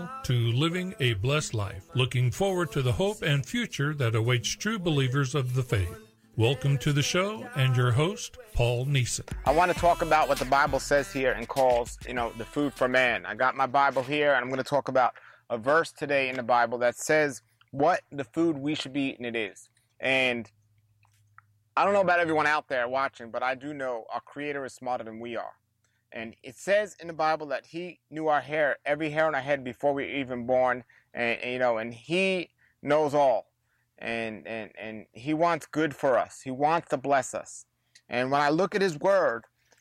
now to Living a Blessed Life, looking forward to the hope and future that awaits true believers of the faith. Welcome to the show and your host, Paul Neeson. I want to talk about what the Bible says here and calls, the food for man. I got my Bible here, and I'm going to talk about a verse today in the Bible that says what the food we should be eating it is. And I don't know about everyone out there watching, but I do know our Creator is smarter than we are. And it says in the Bible that He knew our hair, every hair on our head before we were even born, and He knows all. And He wants good for us. He wants to bless us. And when I look at His Word,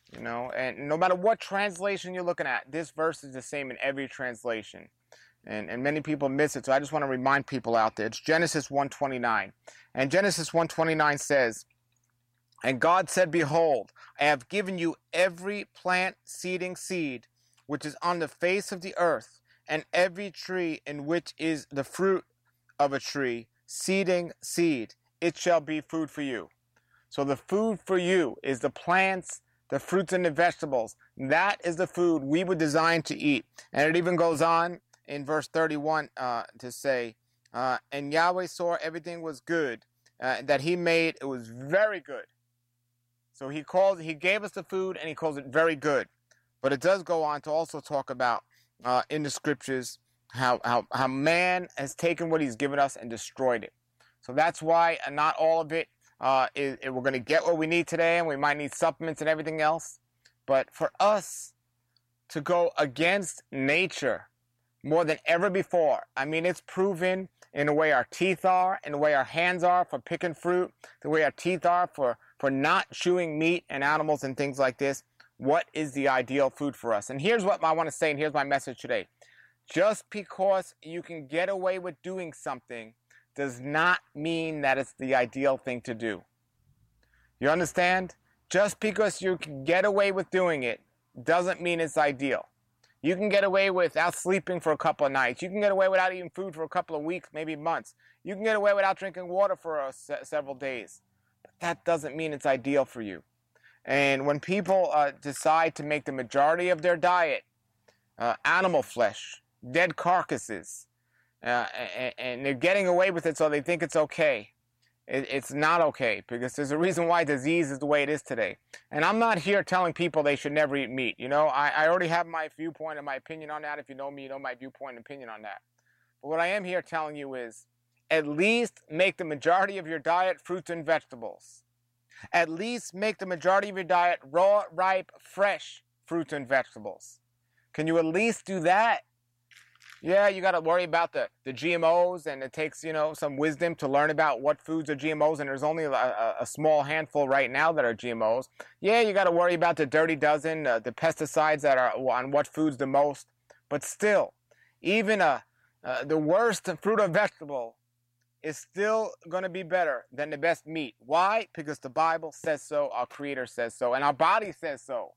and no matter what translation you're looking at, this verse is the same in every translation. And many people miss it, so I just want to remind people out there. It's Genesis 1:29. And Genesis 1:29 says, "And God said, Behold, I have given you every plant seeding seed, which is on the face of the earth, and every tree in which is the fruit of a tree, seeding seed. It shall be food for you." So the food for you is the plants, the fruits and the vegetables. That is the food we were designed to eat. And it even goes on in verse 31 to say, "And Yahweh saw everything was good that He made. It was very good." So He gave us the food, and He calls it very good. But it does go on to also talk about in the scriptures how man has taken what He's given us and destroyed it. So that's why not all of it we're going to get what we need today, and we might need supplements and everything else. But for us to go against nature more than ever before, it's proven in the way our teeth are, in the way our hands are for picking fruit, the way our teeth are for not chewing meat and animals and things like this. What is the ideal food for us? And here's what I want to say, and here's my message today. Just because you can get away with doing something does not mean that it's the ideal thing to do. You understand? Just because you can get away with doing it doesn't mean it's ideal. You can get away without sleeping for a couple of nights. You can get away without eating food for a couple of weeks, maybe months. You can get away without drinking water for several days. But that doesn't mean it's ideal for you. And when people decide to make the majority of their diet animal flesh, dead carcasses, and they're getting away with it so they think it's okay, it's not okay, because there's a reason why disease is the way it is today. And I'm not here telling people they should never eat meat. I already have my viewpoint and my opinion on that. If you know me, you know my viewpoint and opinion on that. But what I am here telling you is, at least make the majority of your diet fruits and vegetables. At least make the majority of your diet raw, ripe, fresh fruits and vegetables. Can you at least do that? Yeah, you got to worry about the GMOs, and it takes, some wisdom to learn about what foods are GMOs, and there's only a small handful right now that are GMOs. Yeah, you got to worry about the dirty dozen, the pesticides that are on what foods the most. But still, even the worst fruit or vegetable is still going to be better than the best meat. Why? Because the Bible says so, our Creator says so, and our body says so.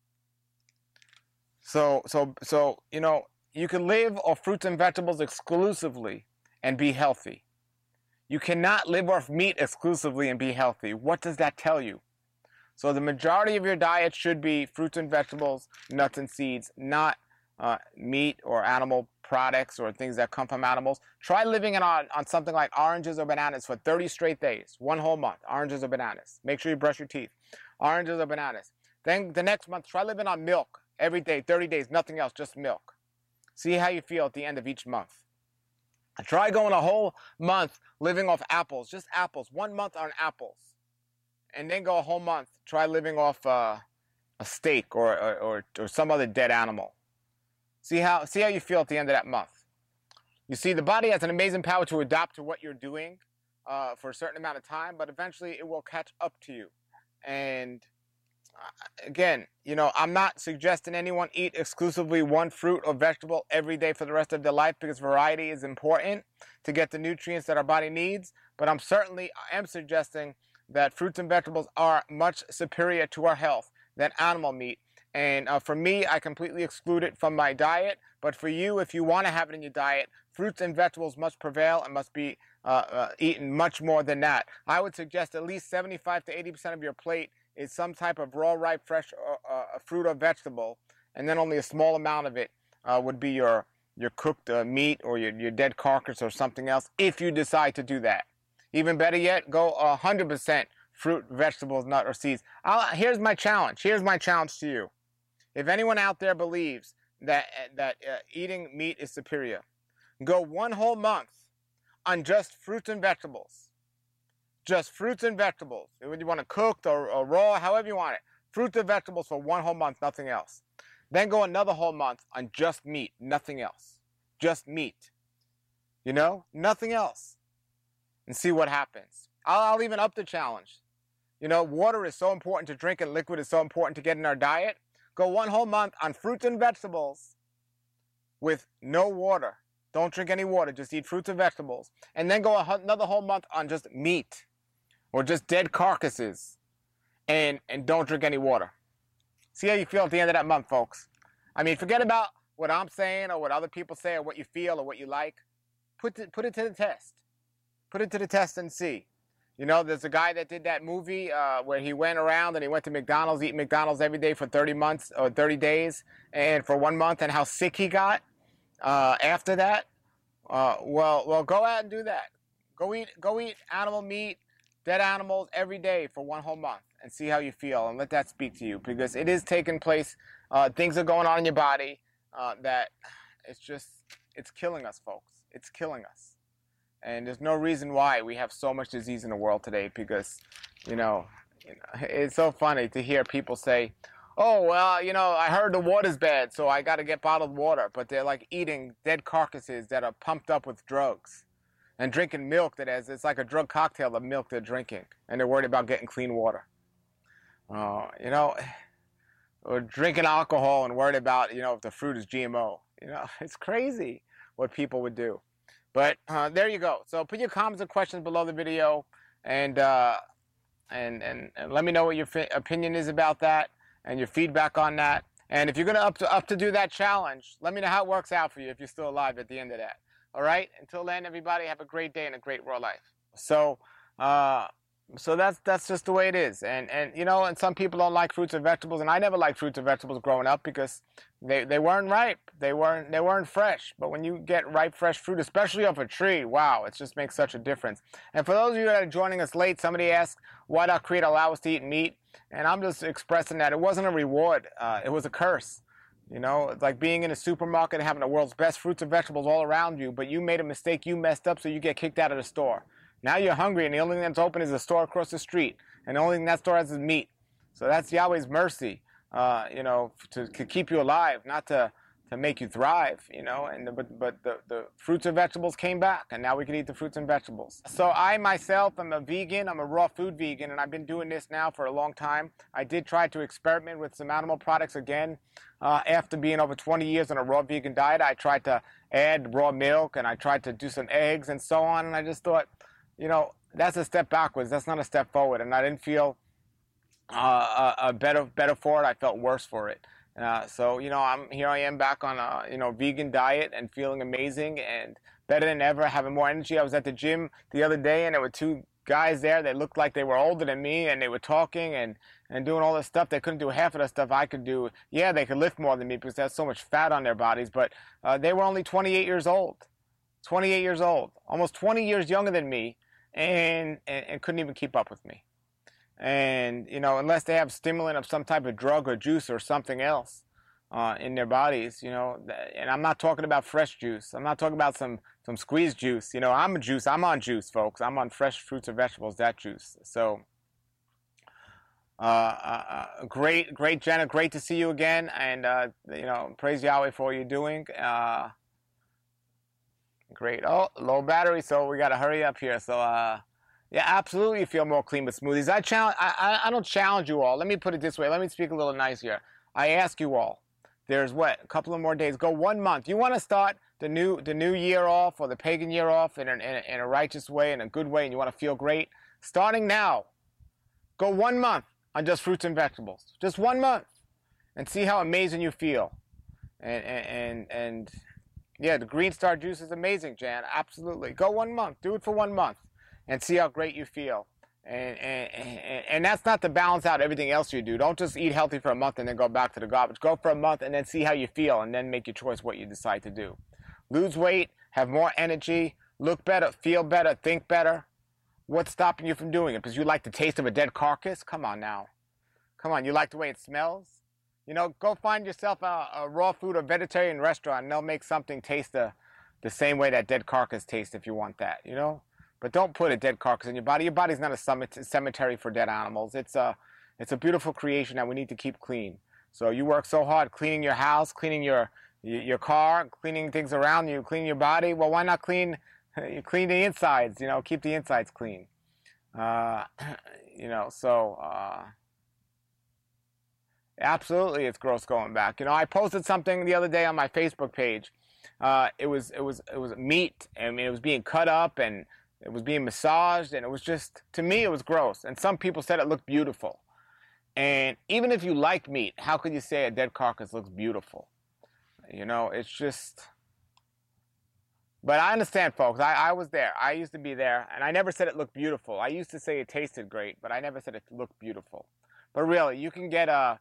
So, you can live off fruits and vegetables exclusively and be healthy. You cannot live off meat exclusively and be healthy. What does that tell you? So the majority of your diet should be fruits and vegetables, nuts and seeds, not meat or animal products or things that come from animals. Try living on something like oranges or bananas for 30 straight days, one whole month, oranges or bananas. Make sure you brush your teeth. Oranges or bananas. Then the next month, try living on milk every day, 30 days, nothing else, just milk. See how you feel at the end of each month. Try going a whole month living off apples, just apples, 1 month on apples. And then go a whole month, try living off a steak or some other dead animal. See how you feel at the end of that month. You see, the body has an amazing power to adapt to what you're doing for a certain amount of time, but eventually it will catch up to you. And again, I'm not suggesting anyone eat exclusively one fruit or vegetable every day for the rest of their life, because variety is important to get the nutrients that our body needs. But I am suggesting that fruits and vegetables are much superior to our health than animal meat. And for me, I completely exclude it from my diet. But for you, if you want to have it in your diet, fruits and vegetables must prevail and must be eaten much more than that. I would suggest at least 75 to 80% of your plate is some type of raw, ripe, fresh fruit or vegetable, and then only a small amount of it would be your your cooked meat or your dead carcass or something else, if you decide to do that. Even better yet, go 100% fruit, vegetables, nut, or seeds. Here's my challenge. Here's my challenge to you. If anyone out there believes that eating meat is superior, go 1 whole month on just fruits and vegetables. Just fruits and vegetables. Whether you want it cooked or raw, however you want it. Fruits and vegetables for 1 whole month, nothing else. Then go another whole month on just meat, nothing else. Just meat. You know, nothing else. And see what happens. I'll even up the challenge. You know, water is so important to drink and liquid is so important to get in our diet. Go 1 whole month on fruits and vegetables with no water. Don't drink any water, just eat fruits and vegetables. And then go another whole month on just meat or just dead carcasses and don't drink any water. See how you feel at the end of that month, folks. I mean, forget about what I'm saying or what other people say or what you feel or what you like. Put it to the test. Put it to the test and see. You know, there's a guy that did that movie where he went around and he went to McDonald's, eating McDonald's every day for 30 months or 30 days and for 1 month, and how sick he got after that. Well, go out and do that. Go eat animal meat, dead animals every day for 1 whole month and see how you feel, and let that speak to you, because it is taking place. Things are going on in your body that it's killing us, folks. It's killing us. And there's no reason why we have so much disease in the world today, because, you know, it's so funny to hear people say, oh, well, you know, I heard the water's bad, so I got to get bottled water. But they're like eating dead carcasses that are pumped up with drugs and drinking milk it's like a drug cocktail of milk they're drinking. And they're worried about getting clean water. You know, or drinking alcohol and worried about, you know, if the fruit is GMO. You know, it's crazy what people would do. But there you go. So put your comments and questions below the video, and let me know what your opinion is about that and your feedback on that. And if you're gonna up to do that challenge, let me know how it works out for you if you're still alive at the end of that. All right. Until then, everybody, have a great day and a great raw life. So that's just the way it is. And you know, and some people don't like fruits and vegetables, and I never liked fruits and vegetables growing up because they weren't ripe. They weren't fresh. But when you get ripe, fresh fruit, especially off a tree, wow, it just makes such a difference. And for those of you that are joining us late, somebody asked, why did our Creator allow us to eat meat? And I'm just expressing that it wasn't a reward. It was a curse. You know, it's like being in a supermarket and having the world's best fruits and vegetables all around you, but you made a mistake, you messed up, so you get kicked out of the store. Now you're hungry, and the only thing that's open is the store across the street, and the only thing that store has is meat. So that's Yahweh's mercy, you know, to keep you alive, not to make you thrive, you know. And but the fruits and vegetables came back, and now we can eat the fruits and vegetables. So I myself am a vegan. I'm a raw food vegan, and I've been doing this now for a long time. I did try to experiment with some animal products again. After being over 20 years on a raw vegan diet, I tried to add raw milk, and I tried to do some eggs and so on, and I just thought, you know, that's a step backwards. That's not a step forward. And I didn't feel better for it. I felt worse for it. So, you know, here I am back on a, you know, vegan diet and feeling amazing and better than ever, having more energy. I was at the gym the other day, and there were 2 guys there that looked like they were older than me, and they were talking and doing all this stuff. They couldn't do half of the stuff I could do. Yeah, they could lift more than me because they had so much fat on their bodies, but they were only 28 years old. 28 years old. Almost 20 years younger than me. And couldn't even keep up with me. And, you know, unless they have stimulant of some type of drug or juice or something else in their bodies, you know, and I'm not talking about fresh juice. I'm not talking about some squeezed juice. You know, I'm on juice, folks. I'm on fresh fruits and vegetables, that juice. So, great, Jenna. Great to see you again. And, you know, praise Yahweh for all you're doing. Great. Oh, low battery, so we got to hurry up here. So, yeah, absolutely feel more clean with smoothies. I don't challenge you all. Let me put it this way. Let me speak a little nice here. I ask you all. There's a couple of more days. Go 1 month. You want to start the new year off, or the pagan year off in a righteous way, in a good way, and you want to feel great. Starting now, go 1 month on just fruits and vegetables. Just 1 month, and see how amazing you feel. And yeah, the Green Star juice is amazing, Jan. Absolutely. Go 1 month. Do it for 1 month and see how great you feel. And that's not to balance out everything else you do. Don't just eat healthy for a month and then go back to the garbage. Go for a month and then see how you feel, and then make your choice what you decide to do. lose weight, have more energy, look better, feel better, think better. What's stopping you from doing it? Because you like the taste of a dead carcass? Come on now. Come on, you like the way it smells? You know, go find yourself a raw food or vegetarian restaurant and they'll make something taste the same way that dead carcass tastes if you want that, you know? But don't put a dead carcass in your body. Your body's not a cemetery for dead animals. It's a beautiful creation that we need to keep clean. So you work so hard cleaning your house, cleaning your car, cleaning things around you, cleaning your body. Well, why not clean the insides, you know, keep the insides clean. You know, so absolutely it's gross going back. You know, I posted something the other day on my Facebook page. It was meat. I mean, it was being cut up and it was being massaged, and it was just, to me, it was gross. And some people said it looked beautiful. And even if you like meat, how could you say a dead carcass looks beautiful? You know, it's just... But I understand, folks. I was there. I used to be there, and I never said it looked beautiful. I used to say it tasted great, but I never said it looked beautiful. But really, you can get a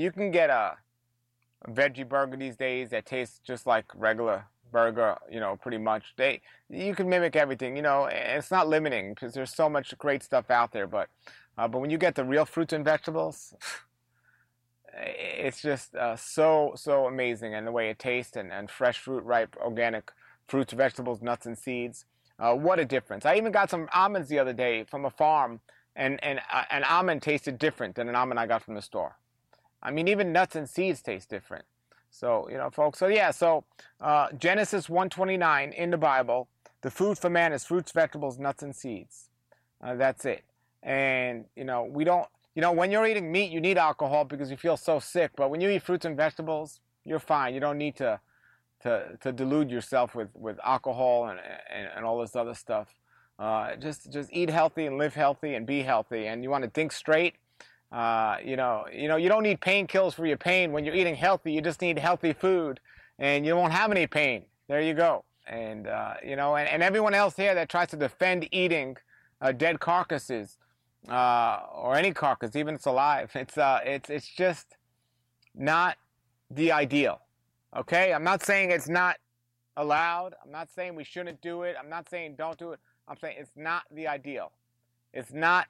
veggie burger these days that tastes just like regular burger, you know, pretty much. You can mimic everything, you know, and it's not limiting because there's so much great stuff out there. But when you get the real fruits and vegetables, it's just so amazing, and the way it tastes, and fresh fruit, ripe, organic fruits, vegetables, nuts, and seeds. What a difference. I even got some almonds the other day from a farm, and an almond tasted different than an almond I got from the store. I mean, even nuts and seeds taste different. So, you know, folks, so Genesis 1:29 in the Bible, the food for man is fruits, vegetables, nuts, and seeds. That's it. And, you know, when you're eating meat, you need alcohol because you feel so sick. But when you eat fruits and vegetables, you're fine. You don't need to delude yourself with alcohol and all this other stuff. Just eat healthy and live healthy and be healthy. And you want to think straight. You know, you don't need painkillers for your pain. When you're eating healthy, you just need healthy food, and you won't have any pain. There you go. And you know, and everyone else here that tries to defend eating dead carcasses or any carcass, even if it's alive, it's just not the ideal. Okay, I'm not saying it's not allowed. I'm not saying we shouldn't do it. I'm not saying don't do it. I'm saying it's not the ideal. It's not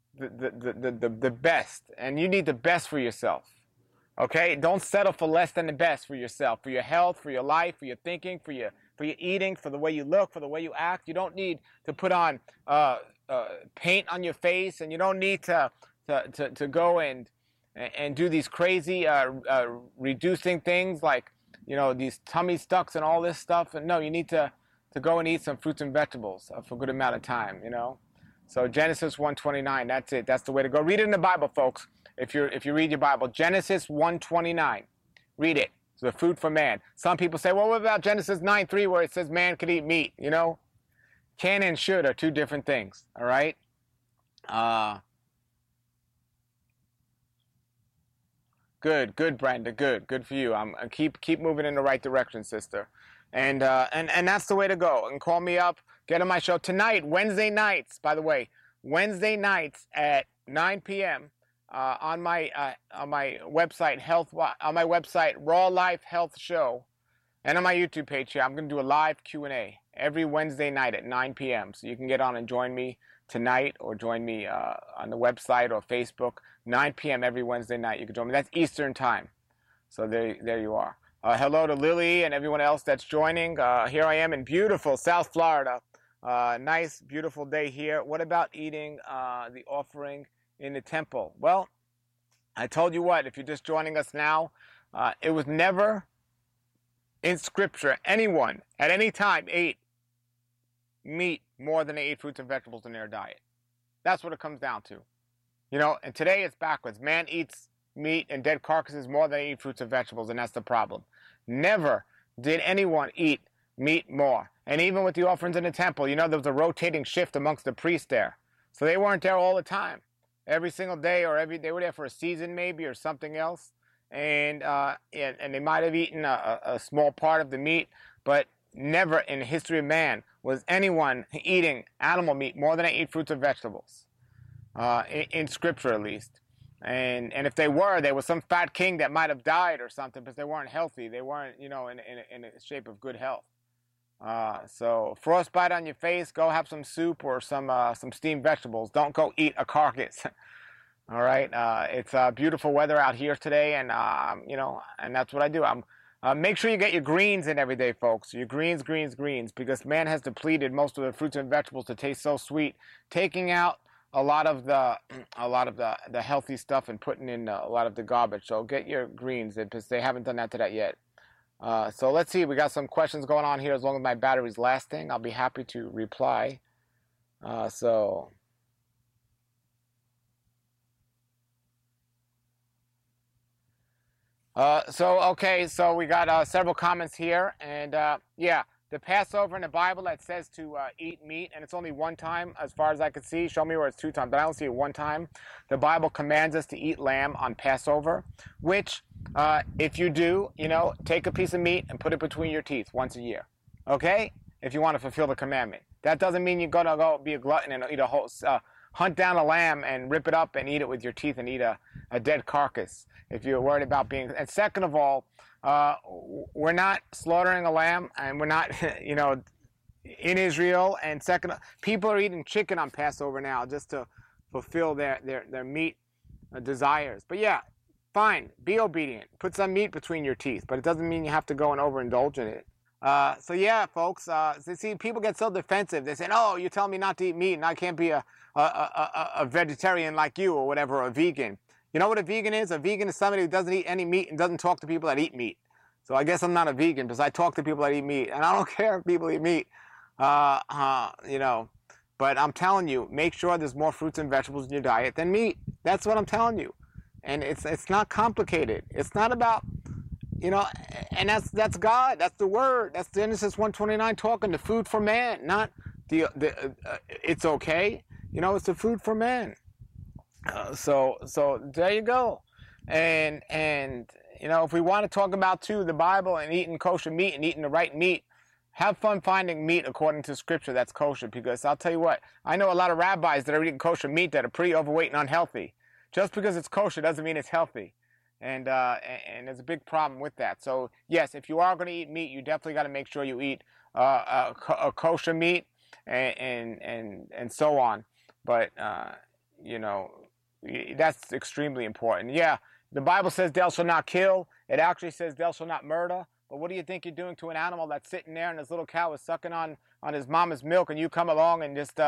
the best, and you need the best for yourself. Okay, don't settle for less than the best for yourself, for your health, for your life, for your thinking, for your eating, for the way you look, for the way you act. You don't need to put on paint on your face, and you don't need to go and do these crazy reducing things like, you know, these tummy stucks and all this stuff. And no, you need to go and eat some fruits and vegetables for a good amount of time, you know. So Genesis 1:29, that's it. That's the way to go. Read it in the Bible, folks. If you read your Bible, Genesis 1:29, read it. It's the food for man. Some people say, well, what about Genesis 9:3 where it says man could eat meat? You know, can and should are two different things. All right. Good, Brenda. Good for you. Keep moving in the right direction, sister. And that's the way to go. And call me up, get on my show tonight, Wednesday nights. By the way, Wednesday nights at 9 p.m. On my website Raw Life Health Show, and on my YouTube page here. I'm going to do a live Q&A every Wednesday night at 9 p.m. So you can get on and join me tonight, or join me on the website or Facebook. 9 p.m. every Wednesday night. You can join me. That's Eastern time. So there you are. Hello to Lily and everyone else that's joining. Here I am in beautiful South Florida. Nice, beautiful day here. What about eating the offering in the temple? Well, I told you what, if you're just joining us now, it was never in Scripture anyone at any time ate meat more than they ate fruits and vegetables in their diet. That's what it comes down to. You know, and today it's backwards. Man eats meat and dead carcasses more than they eat fruits and vegetables, and that's the problem. Never did anyone eat meat more. And even with the offerings in the temple, you know, there was a rotating shift amongst the priests there. So they weren't there all the time. Every single day, or they were there for a season maybe, or something else. And they might have eaten a small part of the meat, but never in the history of man was anyone eating animal meat more than they ate fruits and vegetables. In Scripture, at least. And if they were, there was some fat king that might have died or something because they weren't healthy. They weren't, you know, in a shape of good health. So frostbite on your face, go have some soup or some steamed vegetables. Don't go eat a carcass. All right. It's beautiful weather out here today, and and that's what I do. Make sure you get your greens in every day, folks. Your greens, because man has depleted most of the fruits and vegetables to taste so sweet, taking out a lot of the healthy stuff and putting in a lot of the garbage. So get your greens, because they haven't done that yet. So let's see. We got some questions going on here. As long as my battery's lasting, I'll be happy to reply. Okay, so we got several comments here, and yeah, the Passover in the Bible that says to eat meat, and it's only one time as far as I could see. Show me where it's 2 times, but I don't see it 1 time. The Bible commands us to eat lamb on Passover, which if you do, take a piece of meat and put it between your teeth once a year, okay? If you want to fulfill the commandment. That doesn't mean you're going to go be a glutton and eat a whole, hunt down a lamb and rip it up and eat it with your teeth and eat a dead carcass. If you're worried about being, and second of all, we're not slaughtering a lamb, and we're not, in Israel. And second, people are eating chicken on Passover now just to fulfill their meat desires. But yeah, fine, be obedient. Put some meat between your teeth, but it doesn't mean you have to go and overindulge in it. So yeah, folks, see, people get so defensive. They say, "Oh, you're telling me not to eat meat, and I can't be a vegetarian like you, or whatever, or a vegan." You know what a vegan is? A vegan is somebody who doesn't eat any meat and doesn't talk to people that eat meat. So I guess I'm not a vegan because I talk to people that eat meat, and I don't care if people eat meat. But I'm telling you, make sure there's more fruits and vegetables in your diet than meat. That's what I'm telling you. And it's not complicated. It's not about, and that's God. That's the word. That's Genesis 1:29 talking, the food for man, not it's okay. It's the food for man. So there you go. And if we want to talk about too the Bible and eating kosher meat and eating the right meat, have fun finding meat according to Scripture that's kosher. Because I'll tell you what, I know a lot of rabbis that are eating kosher meat that are pretty overweight and unhealthy. Just because it's kosher doesn't mean it's healthy, and there's a big problem with that. So yes, if you are going to eat meat, you definitely got to make sure you eat a kosher meat and so on. But that's extremely important. Yeah, the Bible says thou shalt not kill. It actually says thou shalt not murder. But what do you think you're doing to an animal that's sitting there and this little cow is sucking on his mama's milk, and you come along and just,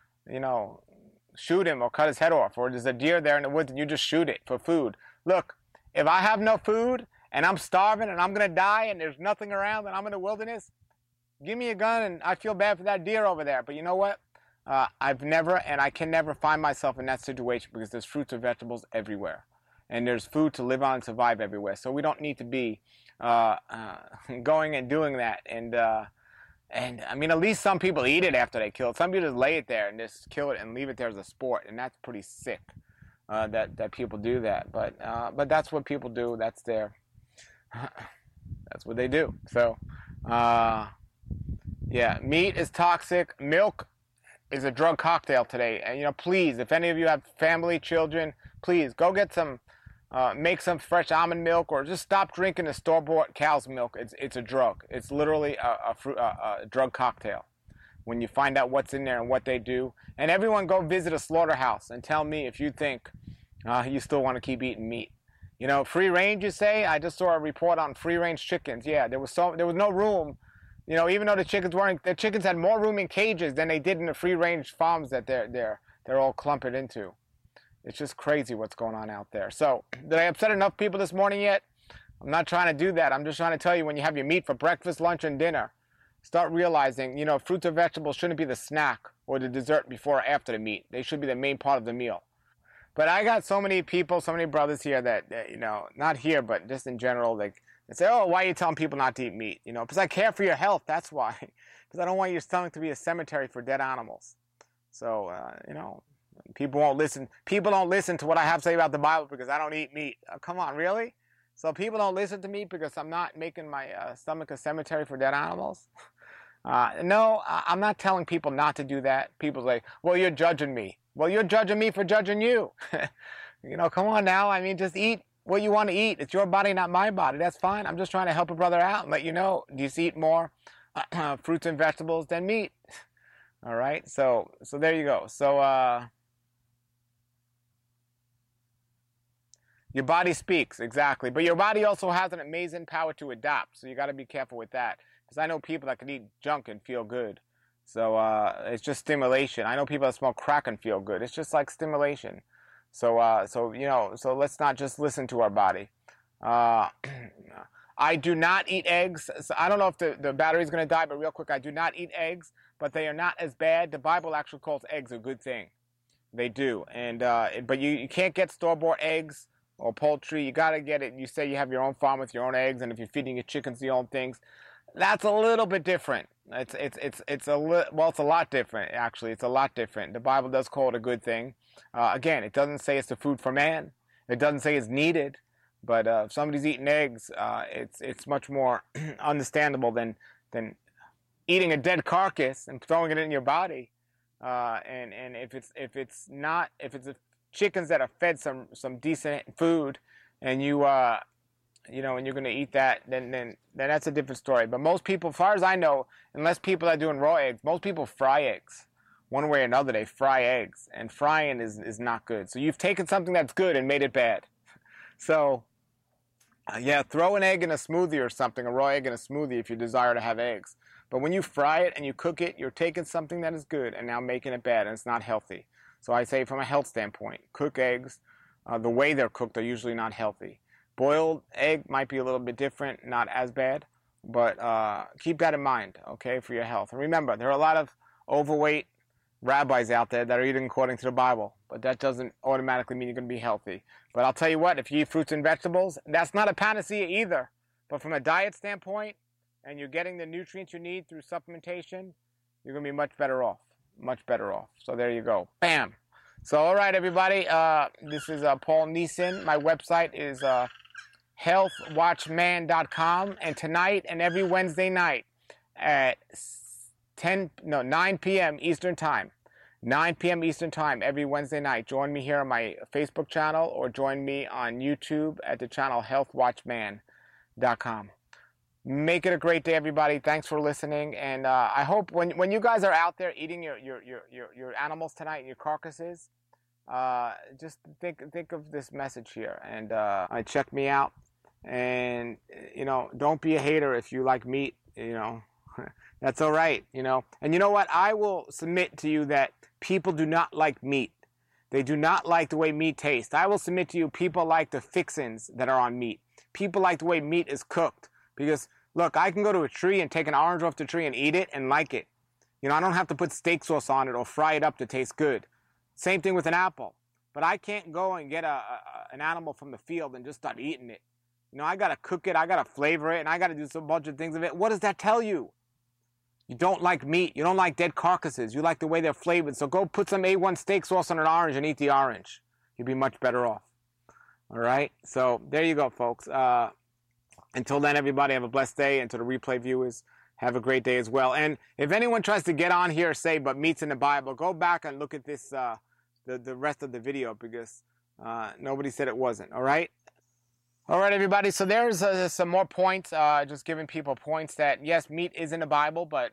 shoot him or cut his head off? Or there's a deer there in the woods and you just shoot it for food. Look, if I have no food and I'm starving and I'm going to die and there's nothing around and I'm in the wilderness, give me a gun and I feel bad for that deer over there. But you know what? I've never, and I can never find myself in that situation because there's fruits and vegetables everywhere. And there's food to live on and survive everywhere. So we don't need to be going and doing that. And I mean, at least some people eat it after they kill it. Some people just lay it there and just kill it and leave it there as a sport. And that's pretty sick that people do that. But that's what people do. That's what they do. So, yeah, meat is toxic. Milk is a drug cocktail today. And, please, if any of you have family, children, please go get some, make some fresh almond milk, or just stop drinking the store-bought cow's milk. It's a drug. It's literally a drug cocktail when you find out what's in there and what they do. And everyone go visit a slaughterhouse and tell me if you think you still want to keep eating meat. Free range, you say? I just saw a report on free-range chickens. Yeah, there was no room. Even though the chickens had more room in cages than they did in the free-range farms that they're all clumped into. It's just crazy what's going on out there. So, did I upset enough people this morning yet? I'm not trying to do that. I'm just trying to tell you, when you have your meat for breakfast, lunch, and dinner, start realizing, fruits or vegetables shouldn't be the snack or the dessert before or after the meat. They should be the main part of the meal. But I got so many people, so many brothers here that not here, but just in general, they say, "Oh, why are you telling people not to eat meat?" Because I care for your health. That's why. Because I don't want your stomach to be a cemetery for dead animals. So, people won't listen. People don't listen to what I have to say about the Bible because I don't eat meat. Come on, really? So people don't listen to me because I'm not making my stomach a cemetery for dead animals? No, I'm not telling people not to do that. People say, "Well, you're judging me." Well, you're judging me for judging you. Come on now. I mean, just eat what you want to eat. It's your body, not my body. That's fine. I'm just trying to help a brother out and let you know. Just eat more fruits and vegetables than meat. All right, so there you go. So your body speaks, exactly, but your body also has an amazing power to adapt. So you got to be careful with that, because I know people that can eat junk and feel good. So it's just stimulation. I know people that smoke crack and feel good. It's just like stimulation. So so let's not just listen to our body. I do not eat eggs. So I don't know if the battery's going to die, but real quick, I do not eat eggs, but they are not as bad. The Bible actually calls eggs a good thing. They do. And but you can't get store-bought eggs or poultry. You got to get it. You say you have your own farm with your own eggs, and if you're feeding your chickens your own things, that's a little bit different. It's a lot different, actually. It's a lot different. The Bible does call it a good thing. Again, it doesn't say it's the food for man. It doesn't say it's needed. But if somebody's eating eggs, it's much more understandable than eating a dead carcass and throwing it in your body. And if it's chickens that are fed some decent food, and and you're going to eat that, then that's a different story. But most people, as far as I know, unless people are doing raw eggs, most people fry eggs. One way or another, they fry eggs, and frying is not good. So you've taken something that's good and made it bad. So, yeah, throw an egg in a smoothie or something, a raw egg in a smoothie if you desire to have eggs. But when you fry it and you cook it, you're taking something that is good and now making it bad, and it's not healthy. So I say from a health standpoint, cook eggs. The way they're cooked are usually not healthy. Boiled egg might be a little bit different, not as bad, but keep that in mind, okay, for your health. And remember, there are a lot of overweight rabbis out there that are eating according to the Bible, but that doesn't automatically mean you're going to be healthy. But I'll tell you what, if you eat fruits and vegetables, that's not a panacea either. But from a diet standpoint, and you're getting the nutrients you need through supplementation, you're going to be much better off. Much better off. So there you go. Bam. So, all right, everybody. This is Paul Neeson. My website is healthwatchman.com. And tonight and every Wednesday night at 9 p.m. Eastern Time. 9 p.m. Eastern Time every Wednesday night. Join me here on my Facebook channel, or join me on YouTube at the channel healthwatchman.com. Make it a great day, everybody. Thanks for listening. And I hope when you guys are out there eating your animals tonight, your carcasses, just think of this message here, and check me out. And don't be a hater if you like meat. That's all right. And you know what? I will submit to you that people do not like meat. They do not like the way meat tastes. I will submit to you, people like the fixins that are on meat. People like the way meat is cooked. Because, look, I can go to a tree and take an orange off the tree and eat it and like it. I don't have to put steak sauce on it or fry it up to taste good. Same thing with an apple. But I can't go and get an animal from the field and just start eating it. I got to cook it, I got to flavor it, and I got to do some bunch of things of it. What does that tell you? You don't like meat. You don't like dead carcasses. You like the way they're flavored. So go put some A1 steak sauce on an orange and eat the orange. You'll be much better off. All right? So there you go, folks. Until then, everybody, have a blessed day. And to the replay viewers, have a great day as well. And if anyone tries to get on here, say, but meat's in the Bible, go back and look at this, the rest of the video, because nobody said it wasn't. All right? All right, everybody. So there's some more points, just giving people points that, yes, meat is in the Bible, but,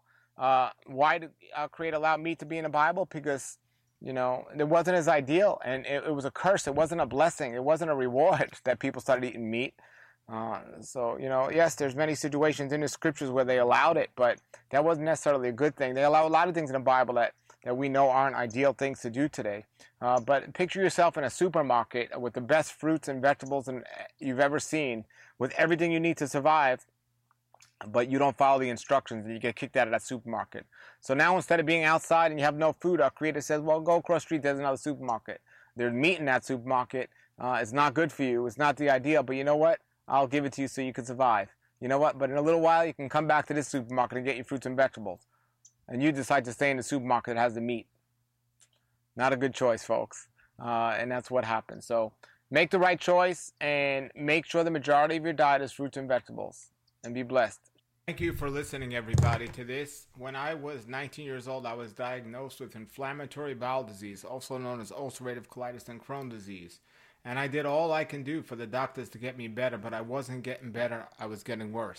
why did Creator allow meat to be in the Bible? Because, it wasn't as ideal, and it was a curse. It wasn't a blessing. It wasn't a reward that people started eating meat. Yes, there's many situations in the scriptures where they allowed it, but that wasn't necessarily a good thing. They allow a lot of things in the Bible that we know aren't ideal things to do today. But picture yourself in a supermarket with the best fruits and vegetables you've ever seen, with everything you need to survive, but you don't follow the instructions and you get kicked out of that supermarket. So now, instead of being outside and you have no food, our Creator says, well, go across the street, there's another supermarket. There's meat in that supermarket. It's not good for you. It's not the ideal, but you know what? I'll give it to you so you can survive. You know what? But in a little while, you can come back to this supermarket and get your fruits and vegetables. And you decide to stay in the supermarket that has the meat. Not a good choice, folks. And that's what happens. So make the right choice and make sure the majority of your diet is fruits and vegetables. And be blessed. Thank you for listening, everybody, to this. When I was 19 years old, I was diagnosed with inflammatory bowel disease, also known as ulcerative colitis and Crohn's disease. And I did all I can do for the doctors to get me better, but I wasn't getting better. I was getting worse.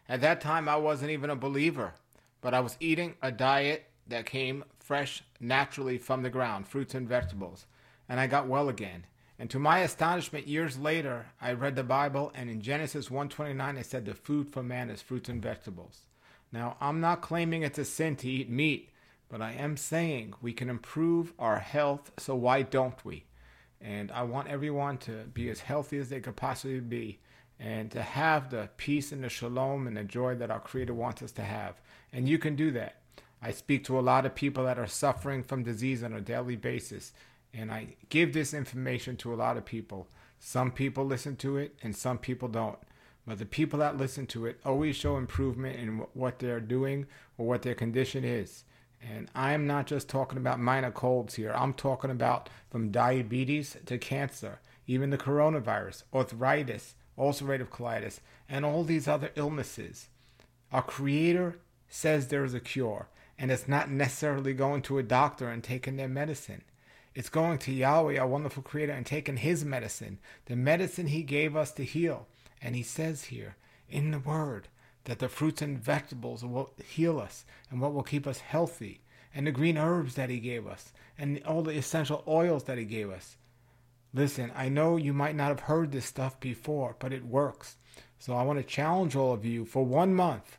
At that time, I wasn't even a believer, but I was eating a diet that came fresh naturally from the ground, fruits and vegetables, and I got well again. And to my astonishment, years later, I read the Bible, and in Genesis 1:29, it said the food for man is fruits and vegetables. Now, I'm not claiming it's a sin to eat meat, but I am saying we can improve our health, so why don't we? And I want everyone to be as healthy as they could possibly be, and to have the peace and the shalom and the joy that our Creator wants us to have. And you can do that. I speak to a lot of people that are suffering from disease on a daily basis, and I give this information to a lot of people. Some people listen to it, and some people don't. But the people that listen to it always show improvement in what they're doing or what their condition is. And I'm not just talking about minor colds here. I'm talking about from diabetes to cancer, even the coronavirus, arthritis, ulcerative colitis, and all these other illnesses. Our Creator says there is a cure, and it's not necessarily going to a doctor and taking their medicine. It's going to Yahweh, our wonderful Creator, and taking His medicine, the medicine He gave us to heal. And He says here in the Word that the fruits and vegetables will heal us and what will keep us healthy, and the green herbs that He gave us, and all the essential oils that He gave us. Listen, I know you might not have heard this stuff before, but it works. So I want to challenge all of you for 1 month,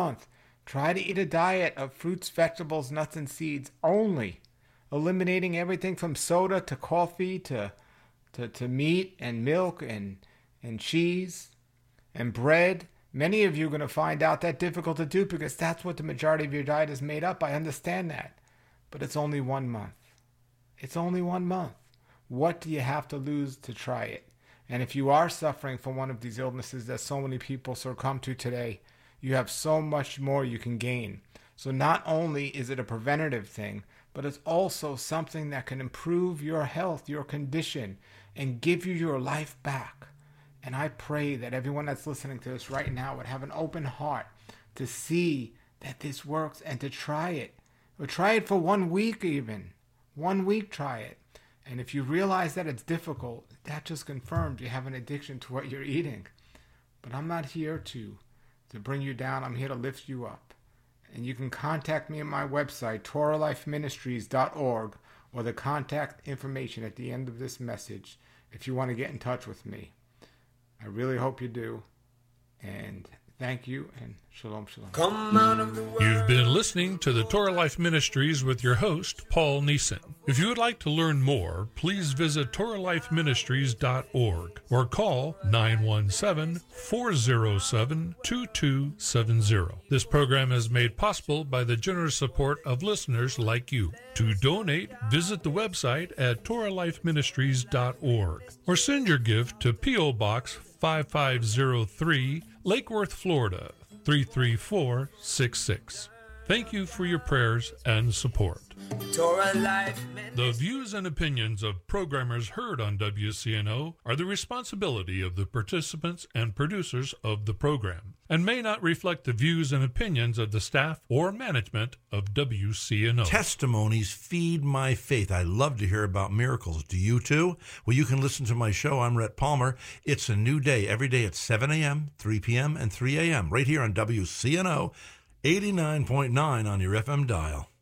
try to eat a diet of fruits, vegetables, nuts, and seeds only, eliminating everything from soda to coffee to meat and milk and cheese and bread. Many of you are going to find out that difficult to do because that's what the majority of your diet is made up. I understand that. But it's only 1 month. It's only 1 month. What do you have to lose to try it? And if you are suffering from one of these illnesses that so many people succumb to today, you have so much more you can gain. So not only is it a preventative thing, but it's also something that can improve your health, your condition, and give you your life back. And I pray that everyone that's listening to this right now would have an open heart to see that this works and to try it. Or try it for 1 week even. 1 week, try it. And if you realize that it's difficult, that just confirms you have an addiction to what you're eating. But I'm not here to bring you down. I'm here to lift you up. And you can contact me at my website, TorahLifeMinistries.org, or the contact information at the end of this message if you want to get in touch with me. I really hope you do. And thank you, and shalom, shalom. You've been listening to the Torah Life Ministries with your host, Paul Neeson. If you would like to learn more, please visit TorahLifeMinistries.org or call 917-407-2270. This program is made possible by the generous support of listeners like you. To donate, visit the website at TorahLifeMinistries.org or send your gift to P.O. Box 5503, Lake Worth, Florida, 33466. Thank you for your prayers and support. The views and opinions of programmers heard on WCNO are the responsibility of the participants and producers of the program, and may not reflect the views and opinions of the staff or management of WCNO. Testimonies feed my faith. I love to hear about miracles. Do you too? Well, you can listen to my show. I'm Rhett Palmer. It's a new day every day at 7 a.m., 3 p.m., and 3 a.m. right here on WCNO 89.9 on your FM dial.